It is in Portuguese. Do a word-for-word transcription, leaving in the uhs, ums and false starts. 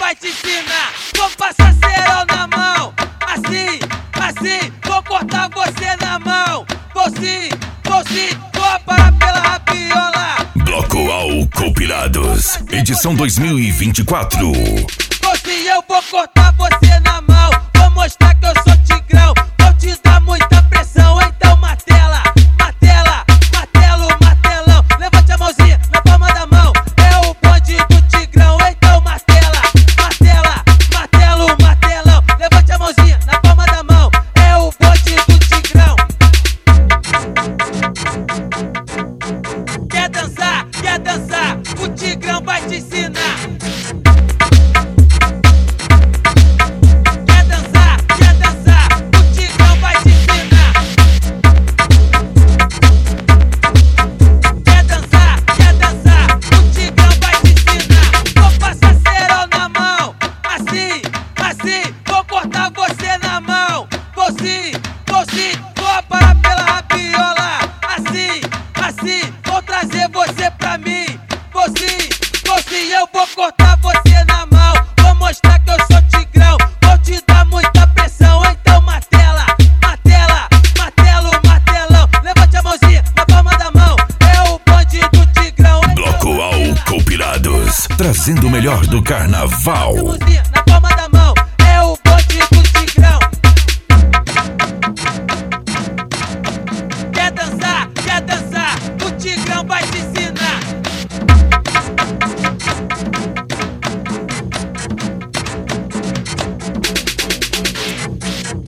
vai te ensinar. Vou passar cerol na mão, assim, assim, vou cortar você na mão. Vou sim, vou sim, vou parar pela rabiola. Bloco All Compilados, edição dois mil e vinte e quatro. Vou sim, eu vou cortar você na mão. Vou mostrar que eu sou tigrão. Vou te dar muita pressão, então martela, martela, martelo, martelão. Levante a mãozinha na palma da mão. É o bonde do tigrão, então martela, martela, martelo, martelão. Levante a mãozinha na palma da mão. É o bonde do tigrão. Quer dançar, quer dançar, o tigrão vai te ensinar. Vou cortar você na mão. Vou sim, vou sim, vou parar pela rabiola. Assim, assim, vou trazer você pra mim. Vou sim, vou sim, eu vou cortar você na mão. Vou mostrar que eu sou tigrão. Vou te dar muita pressão, então martela, martela, martelo, martelão. Levante a mãozinha na palma da mão. É o bonde do tigrão. Bloco All Compilados, trazendo o melhor do carnaval. Na palma